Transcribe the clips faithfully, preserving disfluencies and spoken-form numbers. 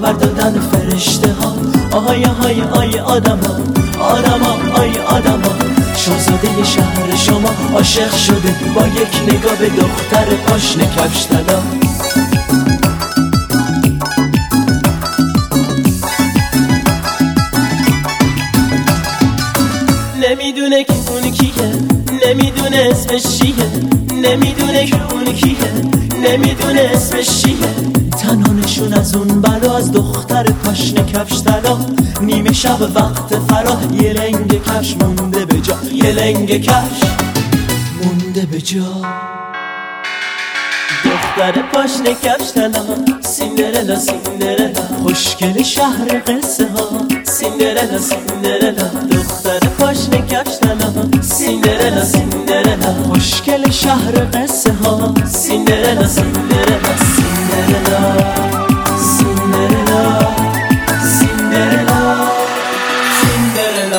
خبر دادن فرشته ها. آهای آهای آی آدم ها، آدم ها آی آدم ها. شاهزاده شهر شما عاشق شده با یک نگاه به دختر پاشنه کفش طلا. نمیدونه که اون کیه، نمیدونه اسمش چیه، نمیدونه که اون کیه، نمیدونه اسمش چیه. تنانشون از اون بلا، از دختر پاشنه کفش طلا. نیمه شب وقت فرا، یه لنگ کفش مونده به جا، یه لنگ کفش مونده به جا. دختر پاشنه کفش طلا، سیندرلا سیندرلا، خوشگل شهر قصه ها. سیندرلا سیندرلا، دختر پاشنه کفش طلا. سیندرلا سیندرلا، خوشگل شهر قصه ها. سیندرلا سیندرلا سیندرلا سیندرلا سیندرلا سیندرلا.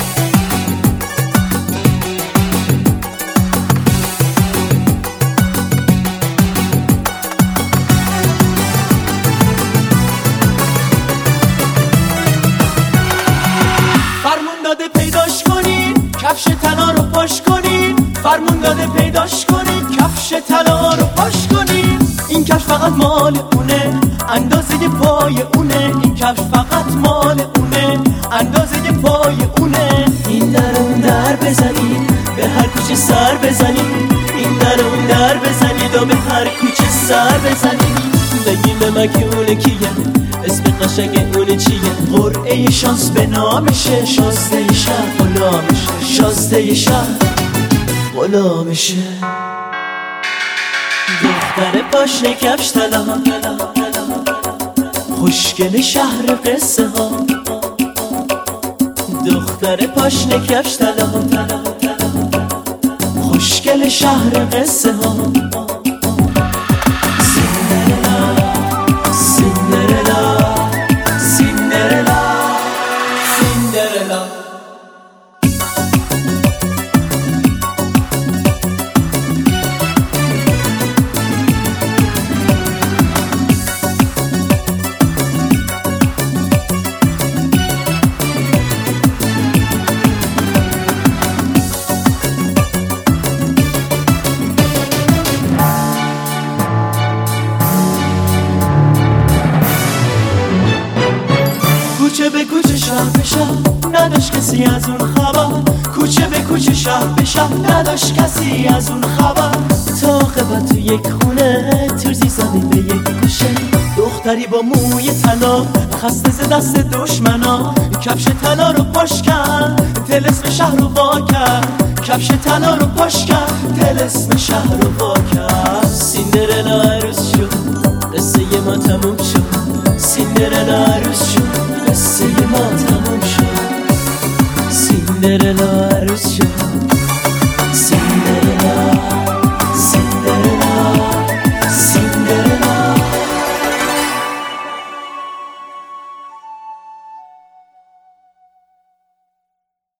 فرمون داده پیداش کنین، کفش طلا رو پاش کنین. فرمون داده پیداش کنین، کفش طلا رو پاش کنین. این کفش فقط مال اونه، اندازه پای اونه. این کفش فقط مال اونه، اندازه پای اونه. این در اون در بزنید، به هر کوچه سر بزنید. این در اون در بزنید و به هر کوچه سر بزنید. بگیم به من که اونه کیه، اسم قشنگ اونه چیه. قرعه شانس به نامشه، شازده شهر غلامشه، شازده شهر غلامشه. دختر پاشنه کفش طلا، خوشگل شهر قصه ها. دختر پاشنه کفش طلا، خوشگل شهر قصه ها. سیندرلا سیندرلا سیندرلا. کوچه به کوچه شهر به شهر، نداشت کسی از اون خبر. کوچه به کوچه شهر به شهر، نداشت کسی از اون خبر. تا قبل تو یک خونه، ترزی زده به یک گوشه. دختری با موی طلا، خسته ز دست دشمنا. کفش طلا رو پاش کرد، طلسم شهر رو وا کرد. کفش طلا رو پاش کرد، طلسم شهر رو وا کرد. سیندرلا عروس شد، قصه ما تموم شد. سیندرلا عروس شد، قصه ما تموم شد. سیندرلا عروس شد.